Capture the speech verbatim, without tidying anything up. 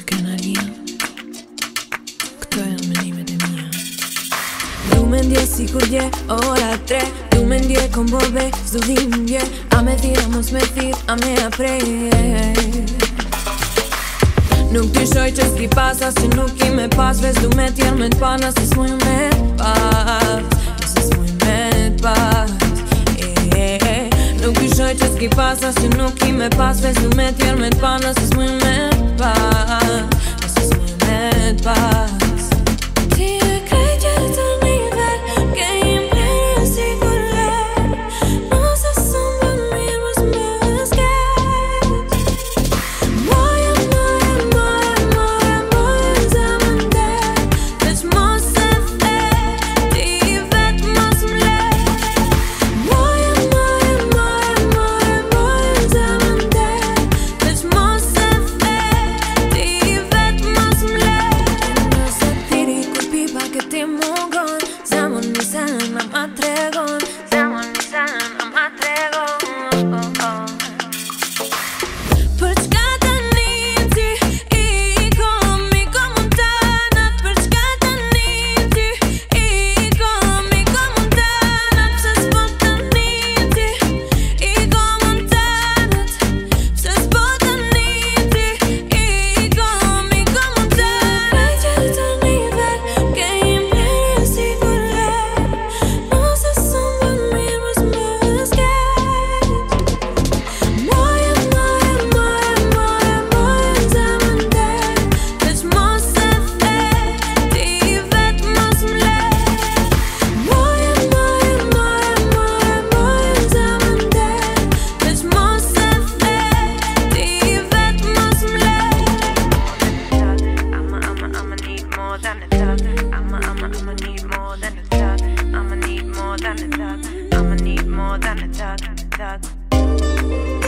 kënaqëria. Këto janë mendimet e mia. Du me ndje si kur dje, ora tre. Du me ndje kom bobe, s'do dhim vje. A me thira mos me thir, a me aprej. Nuk t'i shoj që s'ki pasa, si nuk i me pas. Ves du me tjerë me t'pana, se s'muj me t'pas. Se s'muj me t'pas. Nuk t'i shoj që s'ki pasa, si nuk i me pas. Ves du me tjerë me t'pana, se s'muj me t'pas. Se s'muj me t'pas. Ti e krejt që të nivel, ke i mërë si kur le. Nëse sëm bën mirë, mos më s'ket. Moje, moje, moje, moje, moje zemën te. Veç mos e the, ti vet mos m'le. Moje, moje, moje, moje, moje zemën te. Veç mos e the, ti vet mos m'le. Nëse tiri kur pipa ke ti mungon, zemën një sen a ma tregon. Zemën një sen a ma tregon. Për çka tani ti i kom, i kom montanat. Për çka tani ti i kom, i kom montanat. Pse s'po tani ti i kom montanat. Pse s'po tani ti i kom, i kom montanat. Krejt që të nivel, ke i mërë si kur le. Nëse sëm bën mirë, mos më s'ket. Moje, moje, moje, moje, moje zemën te. Veç mos e the, ti vet mos m'le. Moje, moje, moje, moje, moje zemën te. Veç mos e the, ti vet mos m'le. I'ma, I'ma, I'ma need more than a thug. I'ma, I'ma, I'ma need more than a thug. I'ma need more than a thug. I'ma need more than a thug, thug.